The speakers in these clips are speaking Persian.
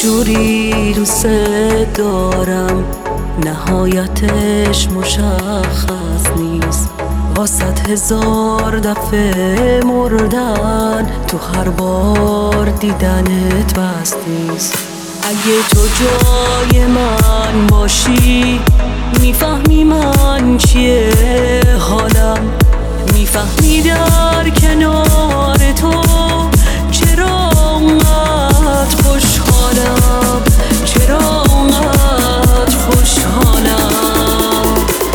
جوری دوست دارم نهایتش مشخص نیست. واسط 1000 دفعه مردن تو هر بار دیدنت بس نیست. اگه تو جای من باشی میفهمی من چیه حالم، میفهمی در کنار تو چرا انقدر خوشحالم، چرا انقدر خوشحالم.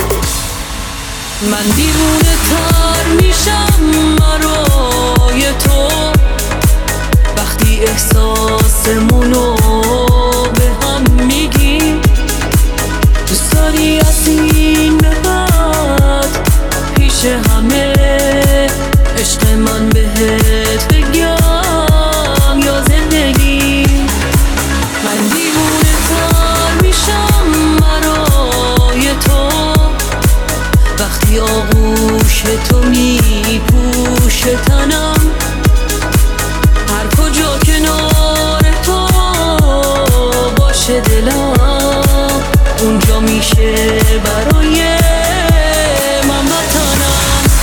من دیوونه تر میشم برای تو وقتی احساسمونو به هم میگی. دوست داری از این به بعد پیش همه عشق من بهت بگم یا زندگی؟ من دیوونه تر میشم برای تو وقتی آغوش تو میپوشه تنم. هر کجا کنار تو باشه دلم اونجا میشه برای من وطنم.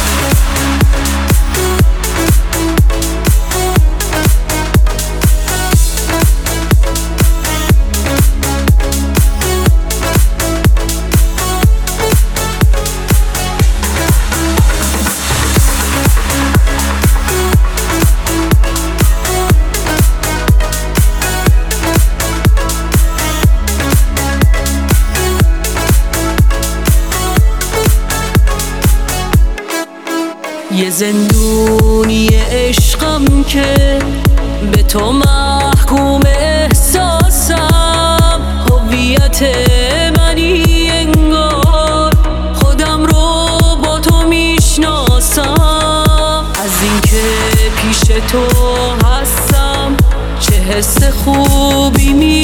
یه زندونی عشقم که به تو محکوم احساسم. هویت منی انگار خودم رو با تو میشناسم. از اینکه پیش تو هستم چه حس خوبی